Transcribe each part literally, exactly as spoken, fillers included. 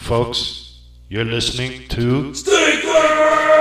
folks. You're listening to Stinkler!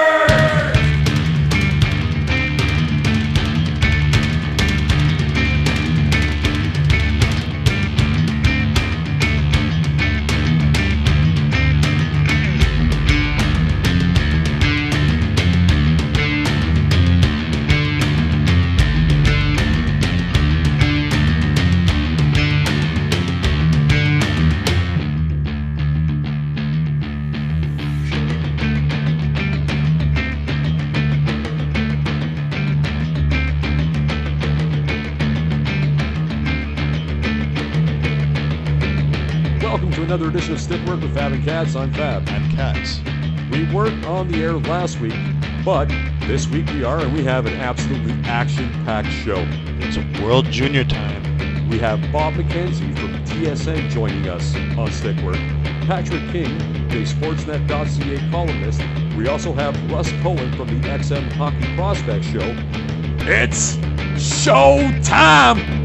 Another edition of Stick Work with Fab and Cats. I'm Fab. I'm Cats. We weren't on the air last week, but this week we are, and we have an absolutely action-packed show. It's a World Junior time. We have Bob McKenzie from T S N joining us on Stick Work, Patrick King, a Sportsnet dot C A columnist. We also have Russ Cohen from the X M Hockey Prospect Show. It's show time!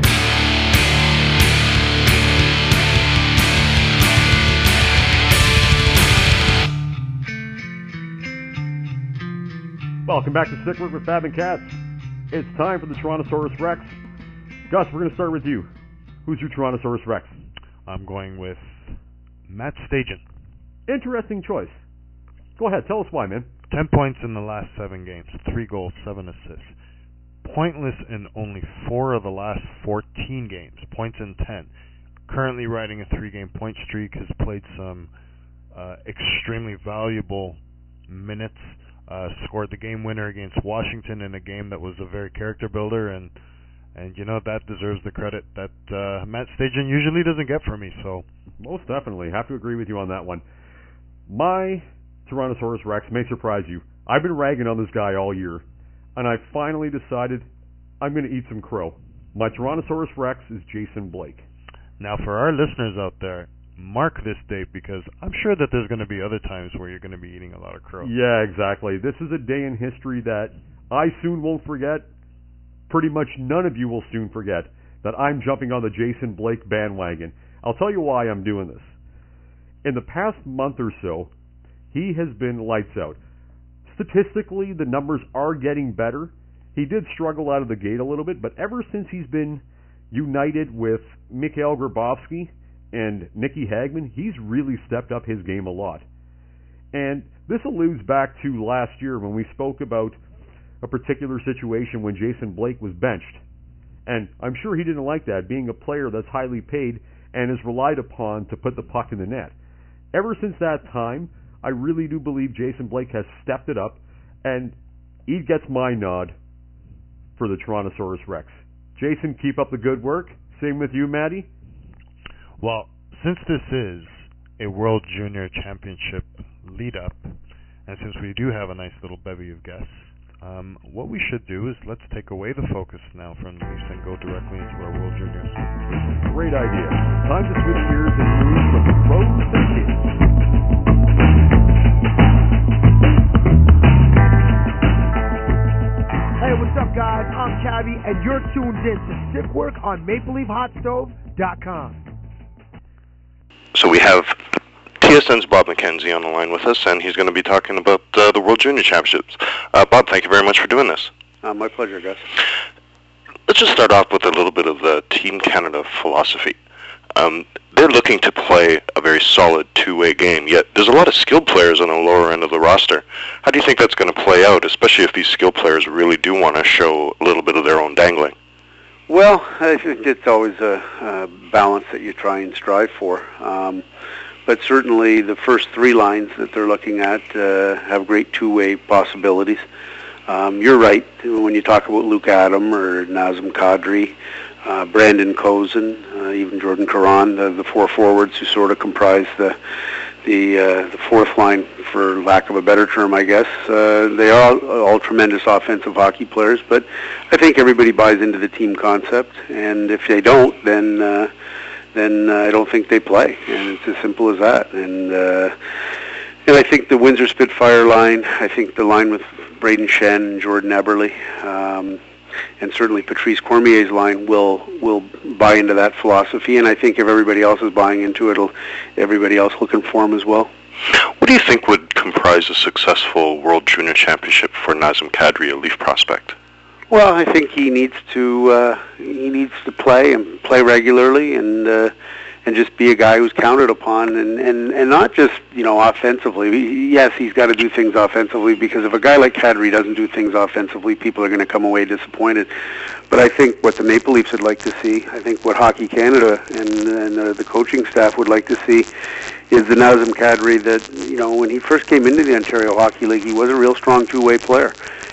Welcome back to Stick Work with Fab and Cats. It's time for the Tyrannosaurus Rex. Gus, we're going to start with you. Who's your Tyrannosaurus Rex? I'm going with Matt Stajan. Interesting choice. Go ahead, tell us why, man. Ten points in the last seven games, three goals, seven assists. Pointless in only four of the last fourteen games, points in ten. Currently riding a three-game point streak, has played some uh, extremely valuable minutes. Uh, scored the game winner against Washington in a game that was a very character builder, and and you know that deserves the credit that uh, Matt Stajan usually doesn't get from me. So most definitely have to agree with you on that one. My Tyrannosaurus Rex may surprise you. I've been ragging on this guy all year, and I finally decided I'm going to eat some crow. My Tyrannosaurus Rex is Jason Blake. Now, for our listeners out there, mark this date, because I'm sure that there's going to be other times where you're going to be eating a lot of crow. Yeah, exactly. This is a day in history that I soon won't forget. Pretty much none of you will soon forget that I'm jumping on the Jason Blake bandwagon. I'll tell you why I'm doing this. In the past month or so, he has been lights out. Statistically, the numbers are getting better. He did struggle out of the gate a little bit, but ever since he's been united with Mikhail Grabovski and Nicky Hagman, he's really stepped up his game a lot. And this alludes back to last year when we spoke about a particular situation when Jason Blake was benched. And I'm sure he didn't like that, being a player that's highly paid and is relied upon to put the puck in the net. Ever since that time, I really do believe Jason Blake has stepped it up, and he gets my nod for the Tyrannosaurus Rex. Jason, keep up the good work. Same with you, Maddie. Well, since this is a World Junior Championship lead-up, and since we do have a nice little bevy of guests, um, what we should do is let's take away the focus now from the Leafs and go directly into our World Juniors. Great idea. Time to switch gears and move from the pros to the kids. Hey, what's up, guys? I'm Cabby, and you're tuned in to Stick Work on Maple Leaf Hot Stove dot com. So we have T S N's Bob McKenzie on the line with us, and he's going to be talking about uh, the World Junior Championships. Uh, Bob, thank you very much for doing this. Uh, my pleasure, Gus. Let's just start off with a little bit of the Team Canada philosophy. Um, they're looking to play a very solid two-way game, yet there's a lot of skilled players on the lower end of the roster. How do you think that's going to play out, especially if these skilled players really do want to show a little bit of their own dangling? Well, I think it's always a, a balance that you try and strive for. Um, but certainly the first three lines that they're looking at uh, have great two-way possibilities. Um, you're right when you talk about Luke Adam or Nazem Kadri, uh, Brandon Kozin, uh, even Jordan Caron, the, the four forwards who sort of comprise the the uh, the fourth line, for lack of a better term, I guess. Uh, they are all, all tremendous offensive hockey players, but I think everybody buys into the team concept, and if they don't, then uh, then uh, I don't think they play, and it's as simple as that. And uh, and I think the Windsor Spitfire line, I think the line with Braden Shen and Jordan Eberle, um, and certainly Patrice Cormier's line will will buy into that philosophy. And I think if everybody else is buying into it, it'll, everybody else will conform as well. What do you think would comprise a successful World Junior Championship for Nazem Kadri, a Leaf prospect? Well, I think he needs to uh, he needs to play and play regularly, and uh, and just be a guy who's counted upon, and, and, and not just, you know, offensively. Yes, he's got to do things offensively, because if a guy like Kadri doesn't do things offensively, people are going to come away disappointed. But I think what the Maple Leafs would like to see, I think what Hockey Canada and, and uh, the coaching staff would like to see, is the Nazem Kadri that, you know, when he first came into the Ontario Hockey League, he was a real strong two-way player.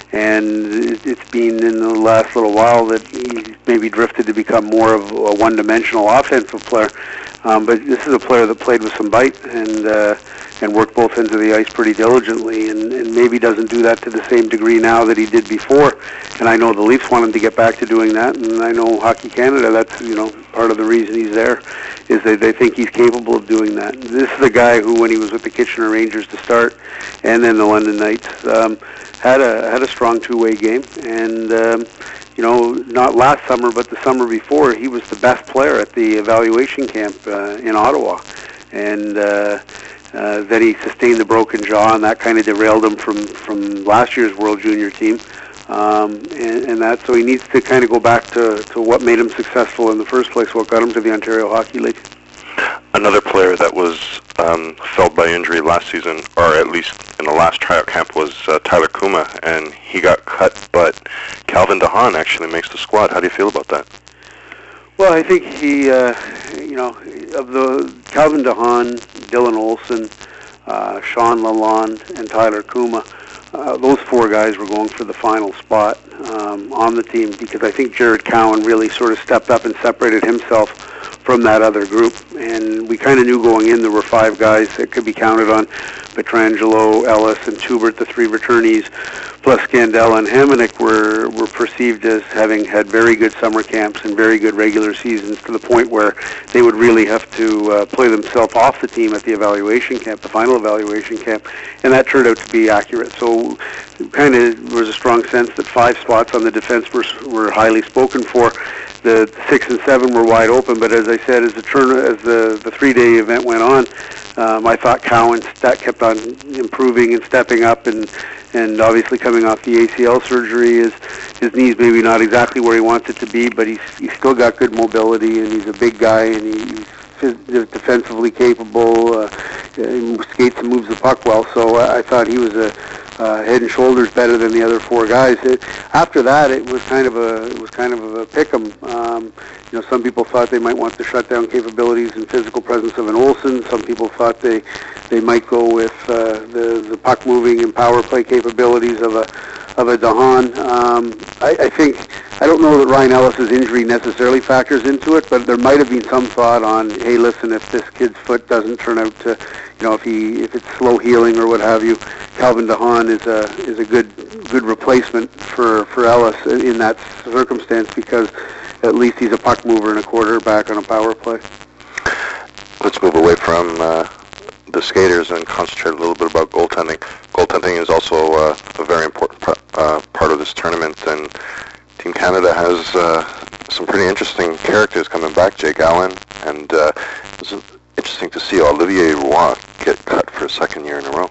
And it's been in the last little while that he's maybe drifted to become more of a one-dimensional offensive player. Um, but this is a player that played with some bite and uh, and worked both ends of the ice pretty diligently, and, and maybe doesn't do that to the same degree now that he did before. And I know the Leafs want him to get back to doing that, and I know Hockey Canada, that's, you know, part of the reason he's there, is that they think he's capable of doing that. This is a guy who, when he was with the Kitchener Rangers to start, and then the London Knights, um, had a had a strong two-way game, and um, you know, not last summer, but the summer before, he was the best player at the evaluation camp uh, in Ottawa, and uh, uh, then he sustained a broken jaw, and that kind of derailed him from from last year's World Junior team, um, and, and that so he needs to kind of go back to to what made him successful in the first place, what got him to the Ontario Hockey League. Another player that was um, felled by injury last season, or at least in the last tryout camp, was uh, Tyler Kuma, and he got cut, but Calvin DeHaan actually makes the squad. How do you feel about that? Well, I think he, uh, you know, of the Calvin DeHaan, Dylan Olsen, uh, Sean Lalonde, and Tyler Kuma, uh, those four guys were going for the final spot um, on the team, because I think Jared Cowan really sort of stepped up and separated himself from that other group, and we kind of knew going in there were five guys that could be counted on: Pietrangelo, Ellis, and Tubert, the three returnees, plus Scandella and Hamonic were were perceived as having had very good summer camps and very good regular seasons, to the point where they would really have to uh, play themselves off the team at the evaluation camp, the final evaluation camp, and that turned out to be accurate. So kind of was a strong sense that five spots on the defense were were highly spoken for. The six and seven were wide open, but as I said, as the turn, as the, the three-day event went on, um, I thought Cowan that kept on improving and stepping up, and and obviously coming off the A C L surgery, his his knees maybe not exactly where he wants it to be, but he's he's still got good mobility, and he's a big guy, and he's defensively capable, uh, he skates and moves the puck well. So I thought he was a Uh, head and shoulders better than the other four guys. It, after that, it was kind of a it was kind of a pick-em. Um, you know, some people thought they might want the shutdown capabilities and physical presence of an Olsen. Some people thought they they might go with uh, the the puck moving and power play capabilities of a of a DeHaan. Um, I, I think I don't know that Ryan Ellis's injury necessarily factors into it, but there might have been some thought on, hey, listen, if this kid's foot doesn't turn out to, you know, if he if it's slow healing or what have you, Calvin DeHaan is a is a good good replacement for, for Ellis in that circumstance, because at least he's a puck mover and a quarterback on a power play. Let's move away from uh, the skaters and concentrate a little bit about goaltending. Goaltending is also uh, a very important pr- uh, part of this tournament, and Team Canada has uh, some pretty interesting characters coming back. Jake Allen, and uh, it's interesting to see Olivier Roy get cut for a second year in a row.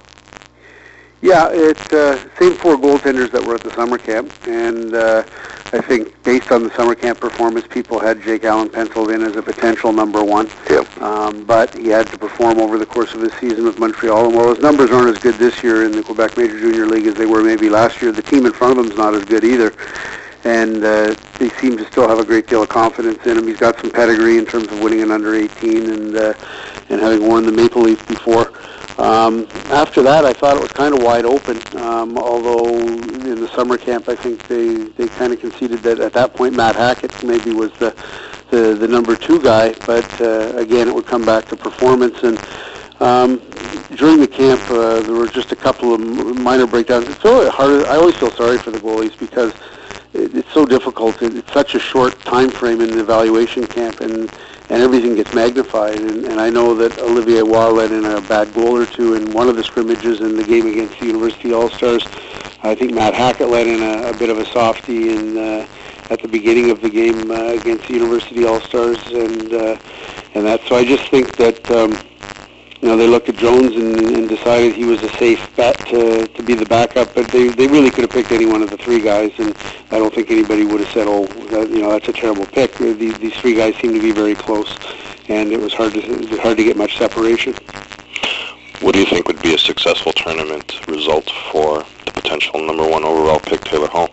Yeah, it's uh, same four goaltenders that were at the summer camp, and uh, I think based on the summer camp performance, people had Jake Allen penciled in as a potential number one. Yeah. Um, but he had to perform over the course of his season with Montreal, and while his numbers aren't as good this year in the Quebec Major Junior League as they were maybe last year, the team in front of him is not as good either. And uh, they seem to still have a great deal of confidence in him. He's got some pedigree in terms of winning an under eighteen and uh, and having won the Maple Leaf before. Um, after that, I thought it was kind of wide open, um, although in the summer camp I think they, they kind of conceded that at that point Matt Hackett maybe was the, the, the number two guy, but uh, again it would come back to performance. And um, during the camp uh, there were just a couple of minor breakdowns. It's so hard. I always feel sorry for the goalies, because it's so difficult. It's such a short time frame in the evaluation camp, and, and everything gets magnified. And, and I know that Olivier Roy let in a bad goal or two in one of the scrimmages in the game against the University All-Stars. I think Matt Hackett let in a, a bit of a softie in uh, at the beginning of the game uh, against the University All-Stars, and uh, and that. So I just think that um, you know they looked at Jones and, and decided he was a safe bet to to be the backup. But they they really could have picked any one of the three guys, and I don't think anybody would have said, oh, that, you know, that's a terrible pick. These these three guys seem to be very close, and it was hard to hard to get much separation. What do you think would be a successful tournament result for the potential number one overall pick, Taylor Hall?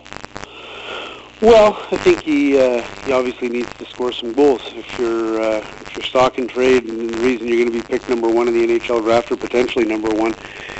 Well, I think he uh, he obviously needs to score some goals. If you're uh, if you're stock and trade, and the reason you're going to be picked number one in the N H L draft, or potentially number one,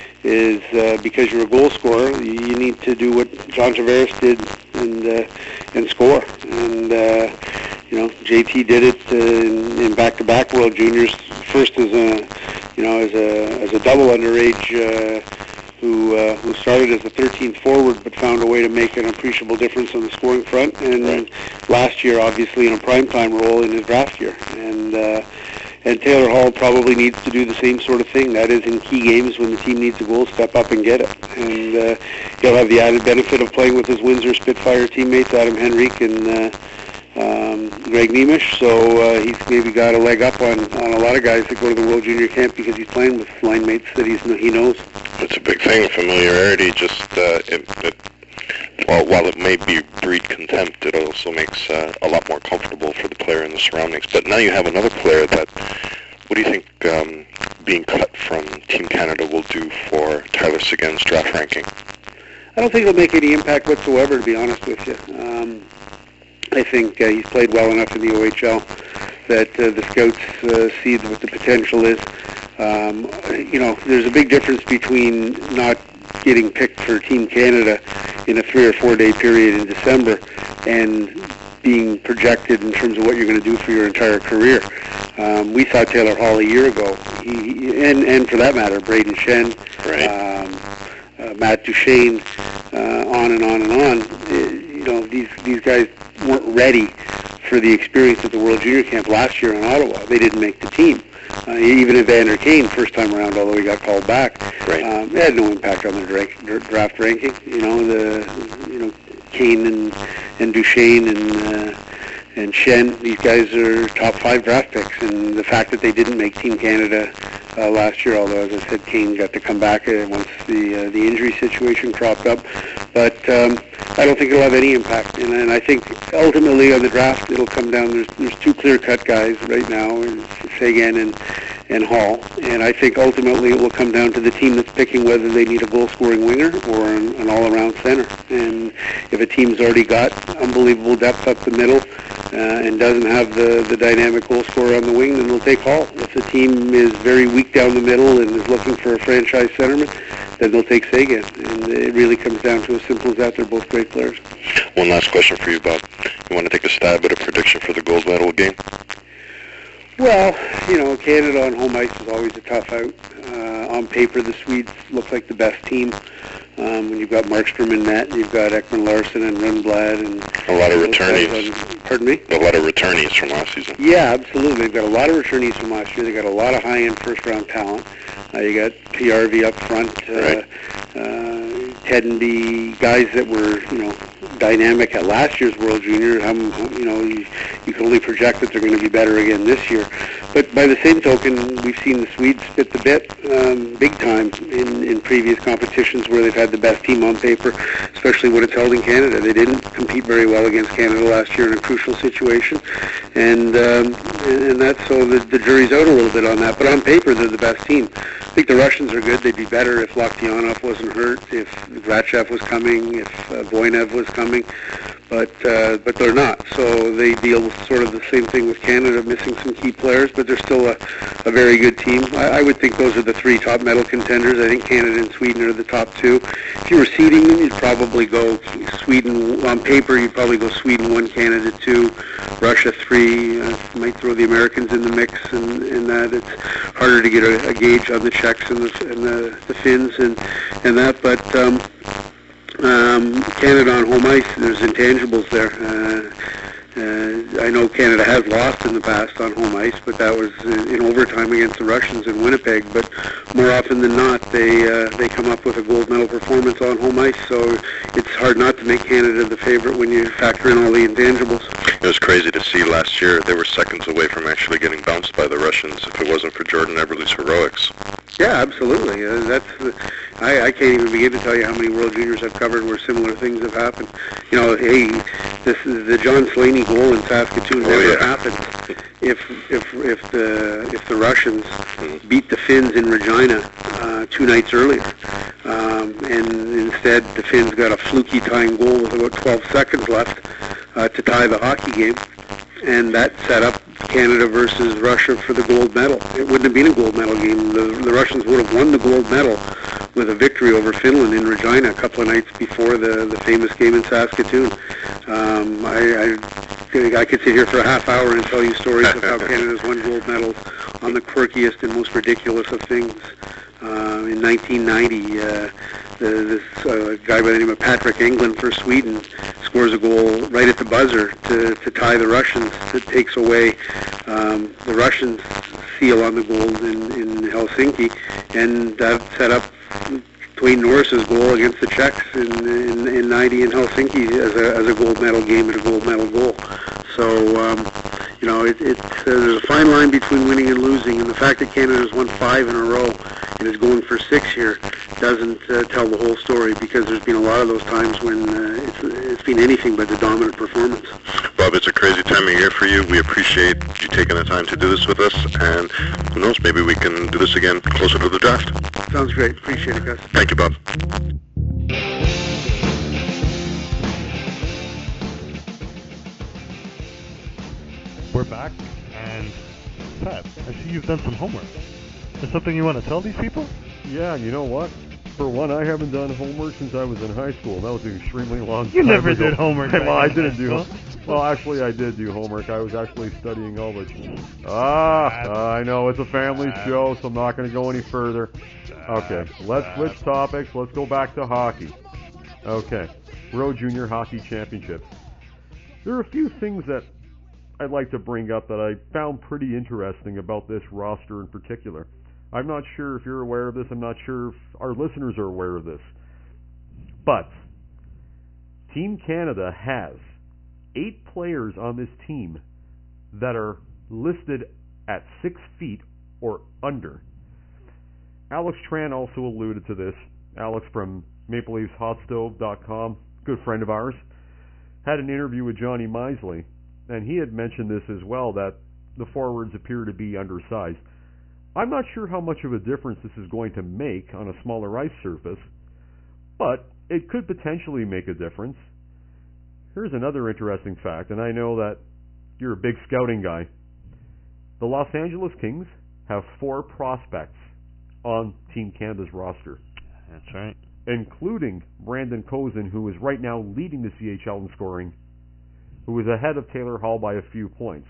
is uh, because you're a goal scorer. You need to do what John Tavares did and uh, and score. And uh, you know, J T did it uh, in, in back-to-back World Juniors. First as a you know as a as a double underage. Uh, who uh, who started as the thirteenth forward but found a way to make an appreciable difference on the scoring front, and right. last year obviously in a primetime role in his draft year. And uh, and Taylor Hall probably needs to do the same sort of thing. That is, in key games when the team needs a goal, step up and get it. And uh, he'll have the added benefit of playing with his Windsor Spitfire teammates, Adam Henrique and uh, um, Greg Nemish, so uh, he's maybe got a leg up on, on a lot of guys that go to the World Junior Camp because he's playing with line mates that he's, he knows. It's a big thing, familiarity. Just uh, it, it, well, while it may be breed contempt, it also makes uh, a lot more comfortable for the player and the surroundings. But now you have another player that, what do you think um, being cut from Team Canada will do for Tyler Seguin's draft ranking? I don't think it'll make any impact whatsoever, to be honest with you. Um, I think uh, he's played well enough in the O H L that uh, the scouts uh, see what the potential is. Um, you know, there's a big difference between not getting picked for Team Canada in a three or four day period in December and being projected in terms of what you're going to do for your entire career. Um, we saw Taylor Hall a year ago, he, and, and for that matter, Braden Shen, right. um, uh, Matt Duchesne, uh, on and on and on. Uh, you know, these these guys weren't ready for the experience at the World Junior Camp last year in Ottawa. They didn't make the team. Uh, even Evander Kane, first time around, although he got called back, right. um, it had no impact on their dra- draft ranking. You know, the you know Kane and and Duchesne and uh, and Shen, these guys are top five draft picks, and the fact that they didn't make Team Canada uh, last year, although as I said, Kane got to come back uh, once the uh, the injury situation cropped up, but um, I don't think it'll have any impact. And, and I think ultimately on the draft, it'll come down. There's there's two clear-cut guys right now, Seguin and and Hall, and I think ultimately it will come down to the team that's picking whether they need a goal-scoring winger or an, an all-around center. And if a team's already got unbelievable depth up the middle uh, and doesn't have the, the dynamic goal scorer on the wing, then they'll take Hall. If the team is very weak down the middle and is looking for a franchise centerman, then they'll take Seguin. And it really comes down to as simple as that. They're both great players. One last question for you, Bob. You want to take a stab at a prediction for the gold medal game? Well, you know, Canada on home ice is always a tough out. Uh, on paper, the Swedes look like the best team. Um, when you've got Markstrom in net, you've got Ekman Larsson and Rundblad and a lot of returnees. On, pardon me? A lot of returnees from last season. Yeah, absolutely. They've got a lot of returnees from last year. They got a lot of high-end first-round talent. Uh, you got P R V up front, uh, right. uh, Tedenby, guys that were, you know, dynamic at last year's World Junior. Um, you know, you, you can only project that they're going to be better again this year. But by the same token, we've seen the Swedes spit the bit um, big time in, in previous competitions where they've had the best team on paper, especially when it's held in Canada. They didn't compete very well against Canada last year in a crucial situation, and um, and that's so the, the jury's out a little bit on that. But on paper, they're the best team. I think the Russians are good. They'd be better if Loktionov wasn't hurt, if Grachev was coming, if uh, Voinev was coming, but uh, but they're not. So they deal with sort of the same thing with Canada, missing some key players, but they're still a, a very good team. I, I would think those are the three top medal contenders. I think Canada and Sweden are the top two. If you were seeding them, you'd probably go Sweden. On paper, you'd probably go Sweden one, Canada two, Russia three. Uh, might throw the Americans in the mix, and, and that it's harder to get a, a gauge on the Czechs and the, and the, the Finns and and that. But um, um, Canada on home ice, there's intangibles there. Uh, Uh, I know Canada has lost in the past on home ice, but that was in overtime against the Russians in Winnipeg. But more often than not, they uh, they come up with a gold medal performance on home ice. So it's hard not to make Canada the favorite when you factor in all the intangibles. It was crazy to see last year. They were seconds away from actually getting bounced by the Russians if it wasn't for Jordan Eberle's heroics. Yeah, absolutely. Uh, that's uh, I, I can't even begin to tell you how many World Juniors I've covered where similar things have happened. You know, hey, this is the John Slaney goal in Saskatoon Oh, never yeah. happened if if if the if the Russians beat the Finns in Regina uh, two nights earlier, um, and instead the Finns got a fluky tying goal with about twelve seconds left uh, to tie the hockey game, and that set up Canada versus Russia for the gold medal. It wouldn't have been a gold medal game. The, the Russians would have won the gold medal with a victory over Finland in Regina a couple of nights before the, the famous game in Saskatoon. Um, I, I, I could sit here for a half hour and tell you stories of how Canada's won gold medals on the quirkiest and most ridiculous of things. Uh, in nineteen ninety, uh, the, this uh, guy by the name of Patrick England for Sweden scores a goal right at the buzzer to, to tie the Russians. That takes away um, the Russians' seal on the gold in, in Helsinki, and that set up Dwayne Norris's goal against the Czechs in, in, in ninety in Helsinki as a, as a gold medal game and a gold medal goal. So, um, you know, it, it, uh, there's a fine line between winning and losing, and the fact that Canada's won five in a row and is going for six here doesn't uh, tell the whole story, because there's been a lot of those times when uh, it's, it's been anything but the dominant performance. Bob, it's a crazy time of year for you. We appreciate you taking the time to do this with us, and who knows, maybe we can do this again closer to the draft. Sounds great. Appreciate it, Gus. Thank you, Bob. We're back, and Pat, I see you've done some homework. Is something you want to tell these people? Yeah, you know what? For one, I haven't done homework since I was in high school. That was an extremely long You time never ago. did homework. Well, I back in didn't do. high school. Well, actually, I did do homework. I was actually studying all the. Ah, I know it's a family show, so I'm not going to go any further. Okay, let's switch topics. Let's go back to hockey. Okay, World Junior Hockey Championships. There are a few things that I'd like to bring up that I found pretty interesting about this roster in particular. I'm not sure if you're aware of this. I'm not sure if our listeners are aware of this. But Team Canada has eight players on this team that are listed at six feet or under. Alex Tran also alluded to this. Alex from Maple Leafs Hot Stove dot com, good friend of ours, had an interview with Johnny Misley, and he had mentioned this as well, that the forwards appear to be undersized. I'm not sure how much of a difference this is going to make on a smaller ice surface, but it could potentially make a difference. Here's another interesting fact, and I know that you're a big scouting guy. The Los Angeles Kings have four prospects on Team Canada's roster. That's right. Including Brandon Kozin, who is right now leading the C H L in scoring, who is ahead of Taylor Hall by a few points.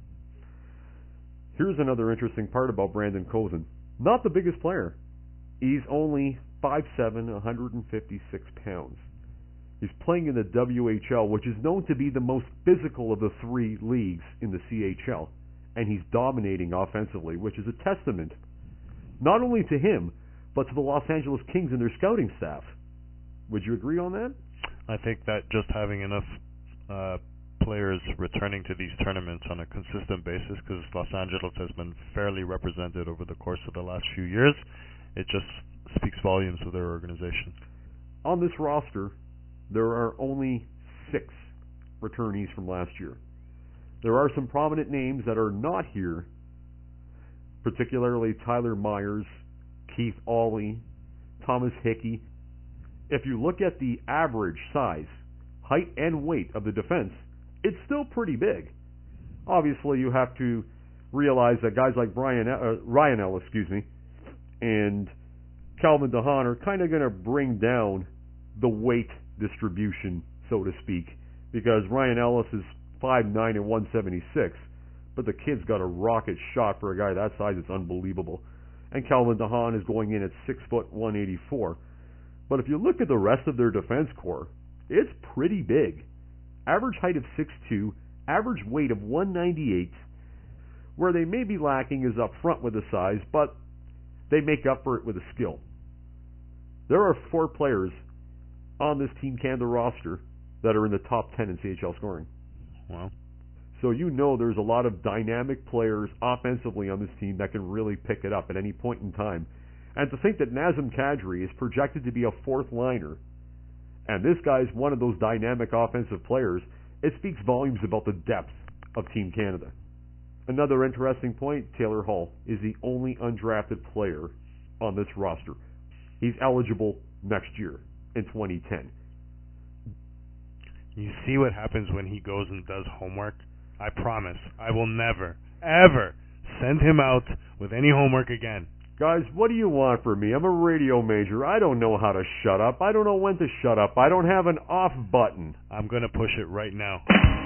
Here's another interesting part about Brandon Kozin. Not the biggest player. He's only five seven, one hundred fifty-six pounds. He's playing in the W H L, which is known to be the most physical of the three leagues in the C H L. And he's dominating offensively, which is a testament not only to him, but to the Los Angeles Kings and their scouting staff. Would you agree on that? I think that just having enough uh, players returning to these tournaments on a consistent basis, because Los Angeles has been fairly represented over the course of the last few years, it just speaks volumes of their organization. On this roster, there are only six returnees from last year. There are some prominent names that are not here, particularly Tyler Myers, Keith Awley, Thomas Hickey. If you look at the average size, height, and weight of the defense, it's still pretty big. Obviously, you have to realize that guys like Brian, uh, Ryan Ellis, excuse me, and Calvin DeHaan are kind of going to bring down the weight distribution, so to speak, because Ryan Ellis is five nine and one seventy-six, but the kid's got a rocket shot for a guy that size. It's unbelievable. And Calvin DeHaan is going in at six foot one eighty-four. But if you look at the rest of their defense core, it's pretty big. Average height of six two, average weight of one ninety-eight. Where they may be lacking is up front with the size, but they make up for it with the skill. There are four players on this Team Canada roster that are in the top ten in C H L scoring. Wow. So you know there's a lot of dynamic players offensively on this team that can really pick it up at any point in time. And to think that Nazem Kadri is projected to be a fourth liner, and this guy's one of those dynamic offensive players, it speaks volumes about the depth of Team Canada. Another interesting point, Taylor Hall is the only undrafted player on this roster. He's eligible next year in twenty ten. You see what happens when he goes and does homework? I promise I will never, ever send him out with any homework again. Guys, what do you want from me? I'm a radio major. I don't know how to shut up. I don't know when to shut up. I don't have an off button. I'm going to push it right now.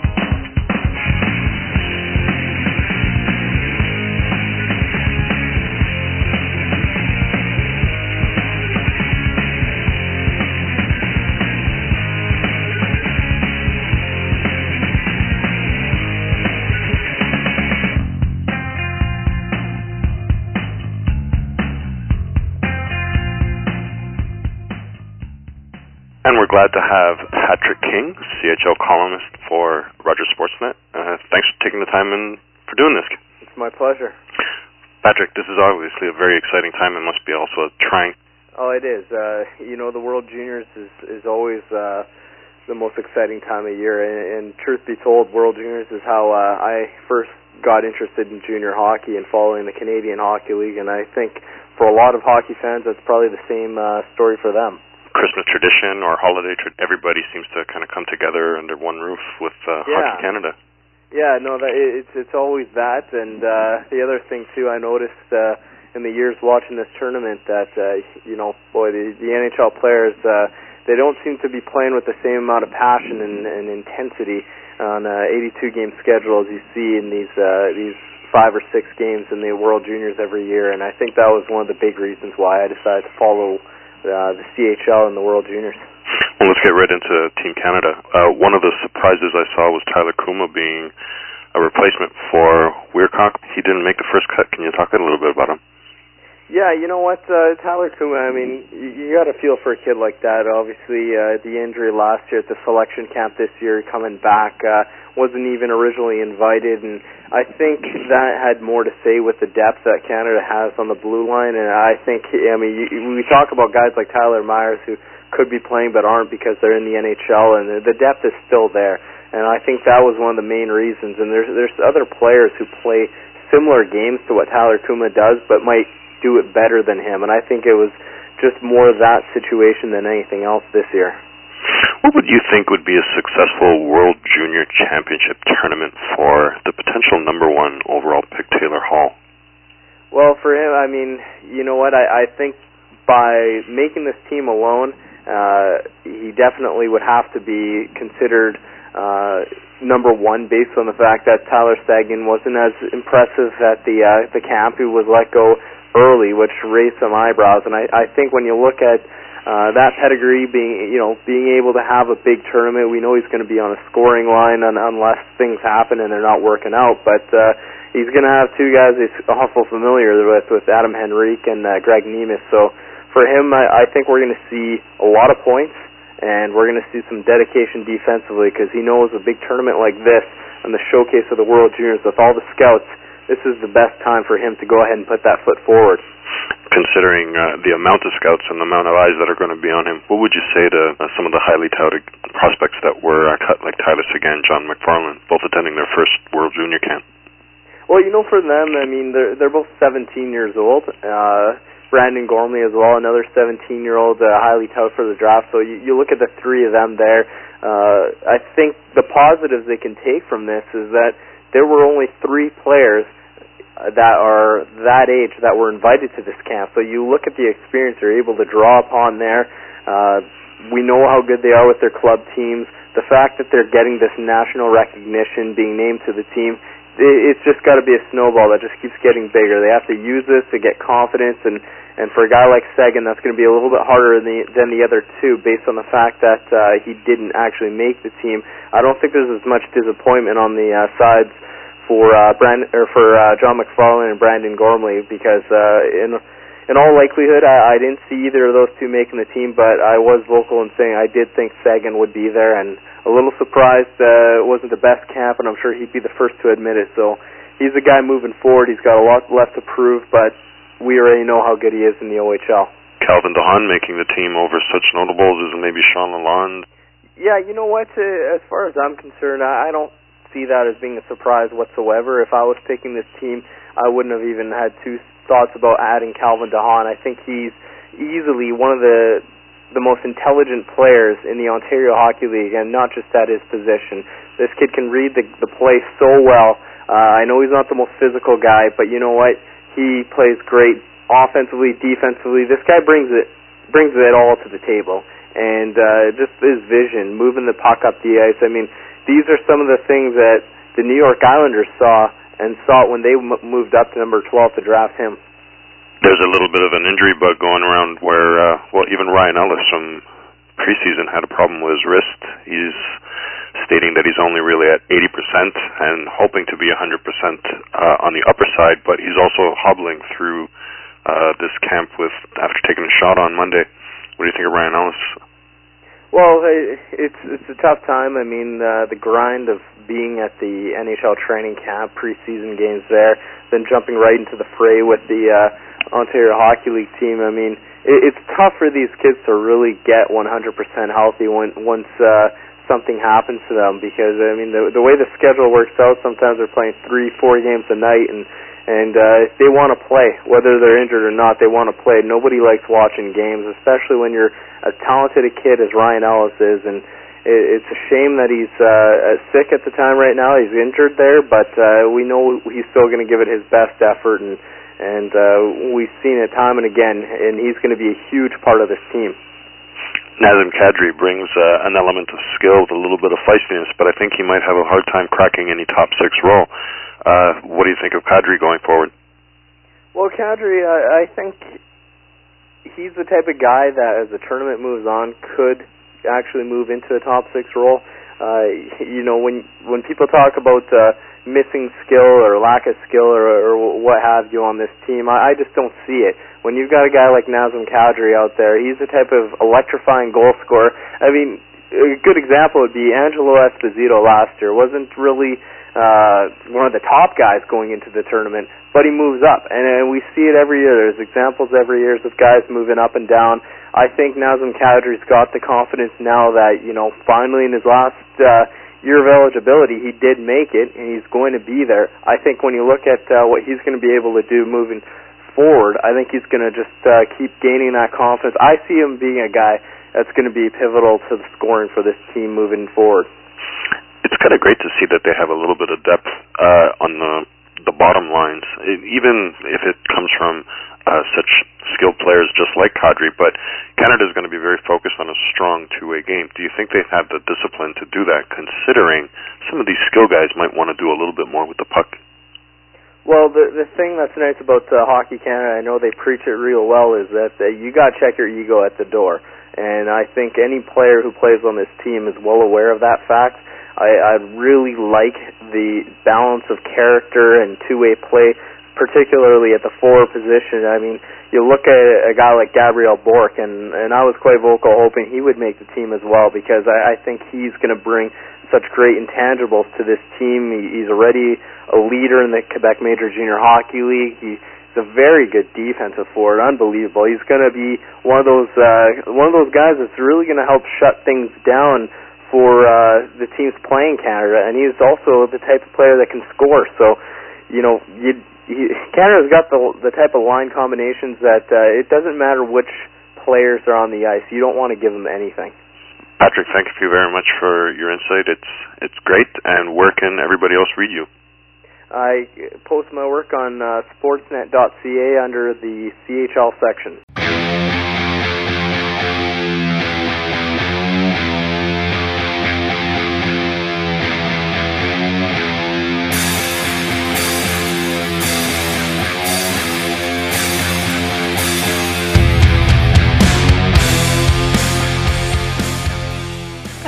And we're glad to have Patrick King, C H L columnist for Rogers Sportsnet. Uh, thanks for taking the time and for doing this. It's my pleasure. Patrick, this is obviously a very exciting time and must be also trying. Oh, it is. Uh, you know, the World Juniors is, is always uh, the most exciting time of year. And, and truth be told, World Juniors is how uh, I first got interested in junior hockey and following the Canadian Hockey League. And I think for a lot of hockey fans, that's probably the same uh, story for them. Christmas tradition or holiday, tra- everybody seems to kind of come together under one roof with uh, yeah. Hockey Canada. Yeah, no, that, it's it's always that, and uh, the other thing too, I noticed uh, in the years watching this tournament that uh, you know, boy, the, the N H L players uh, they don't seem to be playing with the same amount of passion and, and intensity on an eighty-two game schedule as you see in these uh, these five or six games in the World Juniors every year, and I think that was one of the big reasons why I decided to follow Uh, the C H L and the World Juniors. Well, let's get right into Team Canada. Uh, one of the surprises I saw was Tyler Kuma being a replacement for Weircock. He didn't make the first cut. Can you talk a little bit about him? Yeah, you know what, uh, Tyler Kuma, I mean, you, you got to feel for a kid like that. Obviously, uh, the injury last year at the selection camp this year, coming back, uh, wasn't even originally invited, and I think that had more to say with the depth that Canada has on the blue line, and I think, I mean, you, we talk about guys like Tyler Myers who could be playing but aren't because they're in the N H L, and the depth is still there, and I think that was one of the main reasons, and there's, there's other players who play similar games to what Tyler Kuma does, but might do it better than him, and I think it was just more that situation than anything else this year. What would you think would be a successful World Junior Championship tournament for the potential number one overall pick, Taylor Hall? Well, for him, I mean, you know what, I, I think by making this team alone, uh, he definitely would have to be considered uh, number one based on the fact that Tyler Seguin wasn't as impressive at the uh, the camp. He was let go early, which raised some eyebrows. And I, I think when you look at uh, that pedigree, being you know being able to have a big tournament, we know he's going to be on a scoring line un, unless things happen and they're not working out. But uh, he's going to have two guys he's awful familiar with, with Adam Henrique and uh, Greg Nemes. So for him, I, I think we're going to see a lot of points, and we're going to see some dedication defensively because he knows a big tournament like this and the showcase of the World Juniors with all the scouts, this is the best time for him to go ahead and put that foot forward. Considering uh, the amount of scouts and the amount of eyes that are going to be on him, what would you say to uh, some of the highly touted prospects that were uh, cut, like Tyler Seguin, John McFarland, both attending their first World Junior camp? Well, you know, for them, I mean, they're they're both seventeen years old. Uh, Brandon Gormley as well, another seventeen-year-old, uh, highly touted for the draft. So you, you look at the three of them there. Uh, I think the positives they can take from this is that there were only three players that are that age that were invited to this camp. So you look at the experience they're able to draw upon there. Uh, we know how good they are with their club teams. The fact that they're getting this national recognition, being named to the team, it's just got to be a snowball that just keeps getting bigger. They have to use this to get confidence and, And for a guy like Seguin, that's going to be a little bit harder than the, than the other two, based on the fact that uh, he didn't actually make the team. I don't think there's as much disappointment on the uh, sides for uh, Brand or for uh, John McFarlane and Brandon Gormley, because uh, in in all likelihood, I, I didn't see either of those two making the team, but I was vocal in saying I did think Seguin would be there, and a little surprised uh, it wasn't the best camp, and I'm sure he'd be the first to admit it. So he's a guy moving forward. He's got a lot left to prove, but we already know how good he is in the O H L. Calvin DeHaan making the team over such notables as maybe Sean Lalonde. Yeah, you know what? Uh, as far as I'm concerned, I, I don't see that as being a surprise whatsoever. If I was picking this team, I wouldn't have even had two thoughts about adding Calvin DeHaan. I think he's easily one of the the most intelligent players in the Ontario Hockey League, and not just at his position. This kid can read the, the play so well. Uh, I know he's not the most physical guy, but you know what? He plays great offensively, defensively. This guy brings it brings it all to the table, and uh, just his vision, moving the puck up the ice. I mean, these are some of the things that the New York Islanders saw and saw it when they m- moved up to number twelve to draft him. There's a little bit of an injury bug going around where, uh, well, even Ryan Ellis from preseason had a problem with his wrist. He's stating that he's only really at eighty percent and hoping to be one hundred percent uh, on the upper side, but he's also hobbling through uh, this camp with after taking a shot on Monday. What do you think of Ryan Ellis? Well, it's it's a tough time. I mean, uh, the grind of being at the N H L training camp, preseason games there, then jumping right into the fray with the uh, Ontario Hockey League team. I mean, it, it's tough for these kids to really get one hundred percent healthy when, once uh, something happens to them, because I mean the the way the schedule works out, sometimes they're playing three, four games a night, and and uh, they want to play, whether they're injured or not. They want to play. Nobody likes watching games, especially when you're as talented a kid as Ryan Ellis is, and it, it's a shame that he's uh, sick at the time right now. He's injured there, but uh, we know he's still going to give it his best effort, and and uh, we've seen it time and again, and he's going to be a huge part of this team. Nazem Kadri brings uh, an element of skill with a little bit of feistiness, but I think he might have a hard time cracking any top six role. Uh, what do you think of Kadri going forward? Well, Kadri, uh, I think he's the type of guy that, as the tournament moves on, could actually move into a top six role. Uh, you know, when when people talk about uh, missing skill or lack of skill or, or what have you on this team, I, I just don't see it. When you've got a guy like Nazem Kadri out there, he's the type of electrifying goal scorer. I mean, a good example would be Angelo Esposito last year. Wasn't really uh, one of the top guys going into the tournament, but he moves up, and, and we see it every year. There's examples every year of guys moving up and down. I think Nazem Kadri's got the confidence now that, you know, finally in his last uh, year of eligibility, he did make it, and he's going to be there. I think when you look at uh, what he's going to be able to do moving forward, I think he's going to just uh, keep gaining that confidence. I see him being a guy that's going to be pivotal to the scoring for this team moving forward. It's kind of great to see that they have a little bit of depth uh, on the the bottom lines, it, even if it comes from uh, such skilled players just like Kadri. But Canada is going to be very focused on a strong two-way game. Do you think they have the discipline to do that, considering some of these skill guys might want to do a little bit more with the puck? Well, the the thing that's nice about uh, Hockey Canada, I know they preach it real well, is that uh, you got to check your ego at the door. And I think any player who plays on this team is well aware of that fact. I, I really like the balance of character and two-way play, particularly at the forward position. I mean, you look at a guy like Gabriel Bourque, and, and I was quite vocal hoping he would make the team as well, because I, I think he's going to bring such great intangibles to this team. He, he's already a leader in the Quebec Major Junior Hockey League. He, he's a very good defensive forward, unbelievable. He's going to be one of those uh, one of those guys that's really going to help shut things down for uh, the teams playing Canada, and he's also the type of player that can score. So, you know, you, you, Canada's got the the type of line combinations that uh, it doesn't matter which players are on the ice. You don't want to give them anything. Patrick, thank you very much for your insight. It's it's great. And where can everybody else read you? I post my work on uh, sportsnet dot c a under the C H L section.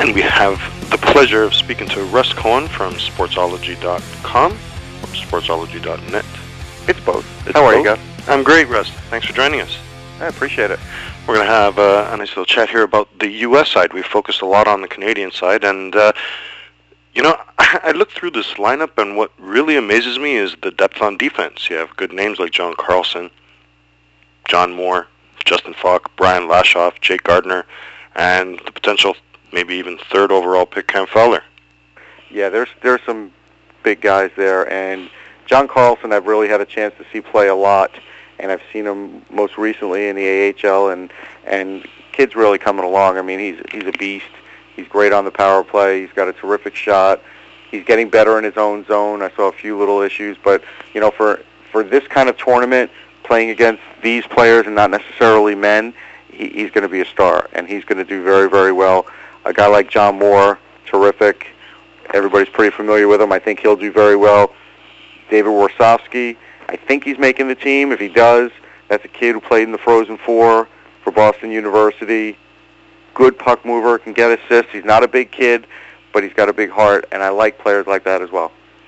And we have the pleasure of speaking to Russ Cohen from Sportsology dot com or Sportsology dot net. It's both. It's How are both. you, guys? I'm great, Russ. Thanks for joining us. I appreciate it. We're going to have uh, a nice little chat here about the U S side. We've focused a lot on the Canadian side, and uh, you know, I looked through this lineup, and what really amazes me is the depth on defense. You have good names like John Carlson, John Moore, Justin Falk, Brian Lashoff, Jake Gardner, and the potential maybe even third overall pick Cam Fowler. Yeah, there's there's some big guys there, and John Carlson I've really had a chance to see play a lot, and I've seen him most recently in the A H L, and and kid's really coming along. I mean, he's he's a beast. He's great on the power play. He's got a terrific shot. He's getting better in his own zone. I saw a few little issues, but you know, for for this kind of tournament, playing against these players and not necessarily men, he, he's going to be a star, and he's going to do very, very well. A guy like John Moore, terrific. Everybody's pretty familiar with him. I think he'll do very well. David Warsofsky, I think he's making the team. If he does, that's a kid who played in the Frozen Four for Boston University. Good puck mover, can get assists. He's not a big kid, but he's got a big heart, and I like players like that as well.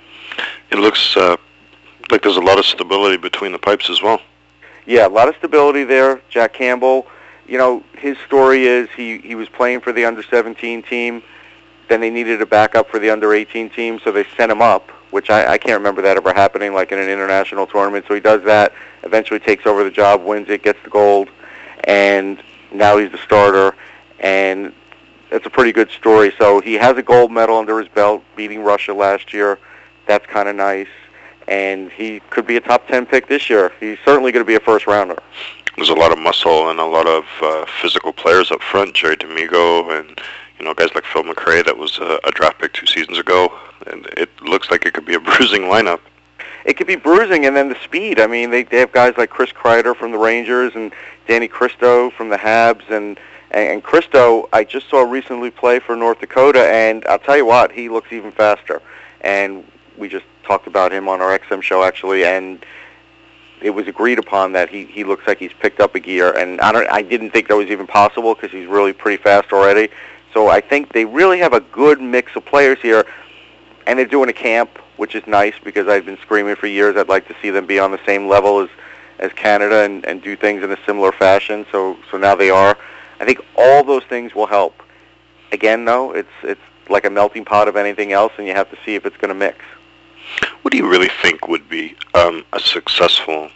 It looks uh, like there's a lot of stability between the pipes as well. Yeah, a lot of stability there. Jack Campbell, you know, his story is he, he was playing for the under seventeen team. Then they needed a backup for the under eighteen team, so they sent him up, which I, I can't remember that ever happening, like in an international tournament. So he does that, eventually takes over the job, wins it, gets the gold, and now he's the starter. And it's a pretty good story. So he has a gold medal under his belt, beating Russia last year. That's kind of nice. And he could be a top ten pick this year. He's certainly going to be a first rounder. There's a lot of muscle and a lot of uh, physical players up front. Jerry D'Amigo and you know guys like Phil McRae, that was a, a draft pick two seasons ago. And it looks like it could be a bruising lineup. It could be bruising, and then the speed. I mean, they, they have guys like Chris Kreider from the Rangers and Danny Cristo from the Habs, and And Cristo, I just saw recently play for North Dakota, and I'll tell you what, he looks even faster. And we just talked about him on our X M show, actually, and it was agreed upon that he, he looks like he's picked up a gear. And I don't, I didn't think that was even possible because he's really pretty fast already. So I think they really have a good mix of players here, and they're doing a camp, which is nice because I've been screaming for years I'd like to see them be on the same level as, as Canada and, and do things in a similar fashion. So so now they are. I think all those things will help. Again, though, it's it's like a melting pot of anything else, and you have to see if it's going to mix. What do you really think would be um, a successful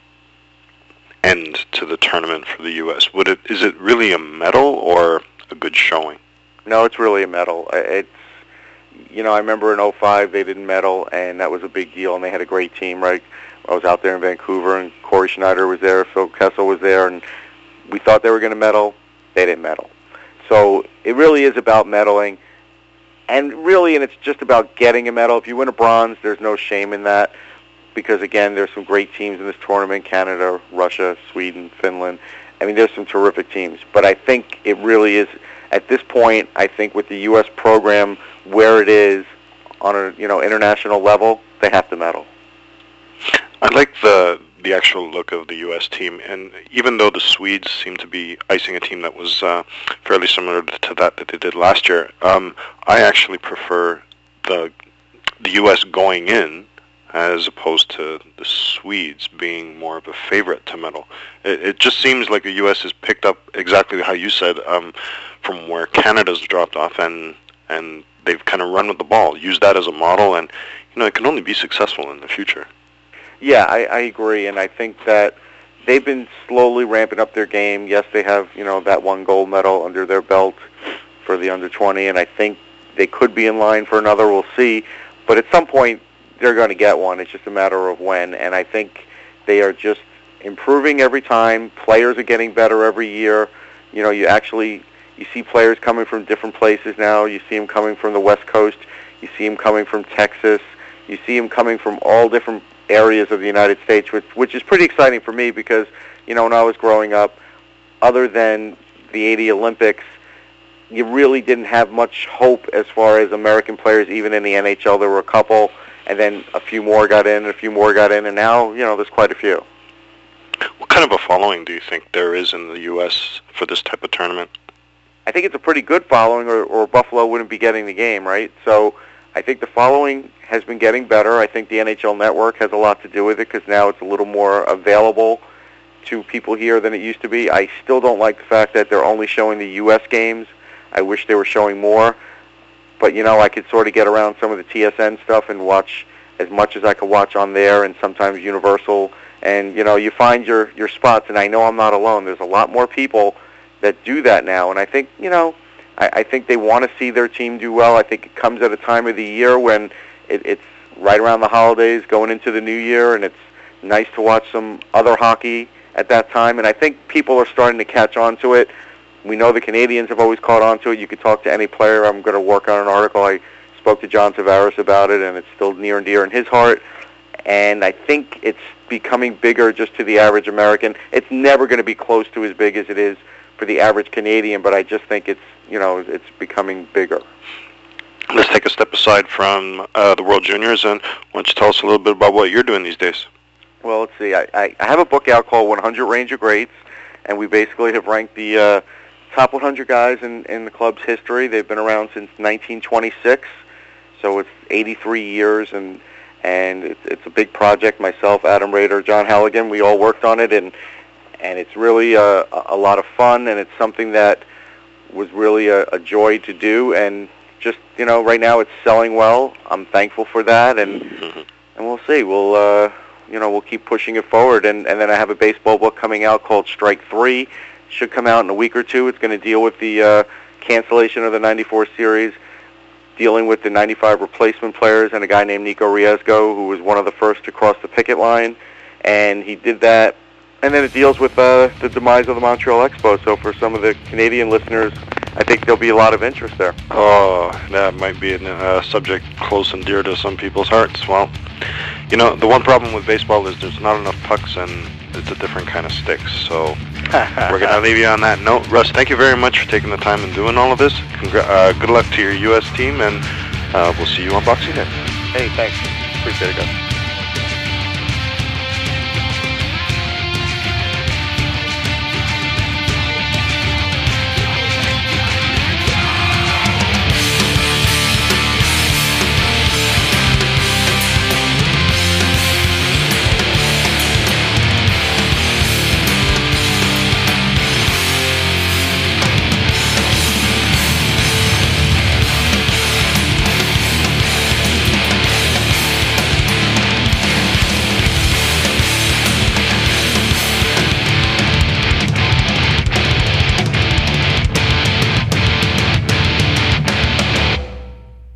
end to the tournament for the U S? Would it is it really a medal or a good showing? No, it's really a medal. It's you know I remember in oh five they didn't medal, and that was a big deal, and they had a great team. Right, I was out there in Vancouver, and Corey Schneider was there, Phil Kessel was there, and we thought they were going to medal. They didn't medal. So it really is about medaling. And really, and it's just about getting a medal. If you win a bronze, there's no shame in that because, again, there's some great teams in this tournament, Canada, Russia, Sweden, Finland. I mean, there's some terrific teams. But I think it really is, at this point, I think with the U S program where it is on a you know international level, they have to medal. I like the the actual look of the U S team, and even though the Swedes seem to be icing a team that was uh, fairly similar to that that they did last year, um, I actually prefer the the U S going in as opposed to the Swedes being more of a favorite to medal. It, it just seems like the U S has picked up exactly how you said um, from where Canada's dropped off, and and they've kind of run with the ball, used that as a model, and you know it can only be successful in the future. Yeah, I, I agree, and I think that they've been slowly ramping up their game. Yes, they have, you know, that one gold medal under their belt for the under twenty, and I think they could be in line for another. We'll see. But at some point, they're going to get one. It's just a matter of when, and I think they are just improving every time. Players are getting better every year. You know, you actually you see players coming from different places now. You see them coming from the West Coast. You see them coming from Texas. You see them coming from all different areas of the United States, which which is pretty exciting for me because, you know, when I was growing up, other than the eighty Olympics, you really didn't have much hope as far as American players, even in the N H L. There were a couple, and then a few more got in, and a few more got in, and now, you know, there's quite a few. What kind of a following do you think there is in the U S for this type of tournament? I think it's a pretty good following, or, or Buffalo wouldn't be getting the game, right? So I think the following has been getting better. I think the N H L Network has a lot to do with it because now it's a little more available to people here than it used to be. I still don't like the fact that they're only showing the U S games. I wish they were showing more. But, you know, I could sort of get around some of the T S N stuff and watch as much as I could watch on there, and sometimes Universal. And, you know, you find your, your spots, and I know I'm not alone. There's a lot more people that do that now. And I think, you know, I, I think they want to see their team do well. I think it comes at a time of the year when it, it's right around the holidays, going into the new year, and it's nice to watch some other hockey at that time. And I think people are starting to catch on to it. We know the Canadians have always caught on to it. You could talk to any player. I'm going to work on an article. I spoke to John Tavares about it, and it's still near and dear in his heart. And I think it's becoming bigger just to the average American. It's never going to be close to as big as it is for the average Canadian, but I just think it's, you know, it's becoming bigger. Let's take a step aside from uh, the World Juniors, and why don't you tell us a little bit about what you're doing these days? Well, let's see. I, I, I have a book out called one hundred Ranger Greats, and we basically have ranked the uh, top one hundred guys in, in the club's history. They've been around since nineteen twenty-six, so it's eighty-three years, and and it's, it's a big project. Myself, Adam Rader, John Halligan, we all worked on it, and and it's really a, a lot of fun, and it's something that was really a, a joy to do, and just, you know, right now it's selling well. I'm thankful for that, and mm-hmm. and we'll see. We'll uh, you know, we'll keep pushing it forward, and and then I have a baseball book coming out called Strike Three. Should come out in a week or two. It's going to deal with the uh, cancellation of the ninety-four series, dealing with the ninety-five replacement players, and a guy named Nico Riesgo, who was one of the first to cross the picket line, and he did that. And then it deals with uh, the demise of the Montreal Expo. So for some of the Canadian listeners, I think there'll be a lot of interest there. Oh, that might be a uh, subject close and dear to some people's hearts. Well, you know, the one problem with baseball is there's not enough pucks, and it's a different kind of stick. So we're going to leave you on that note. Russ, thank you very much for taking the time and doing all of this. Congra- uh, good luck to your U S team, and uh, we'll see you on Boxing Day. Hey, thanks. Appreciate it, guys.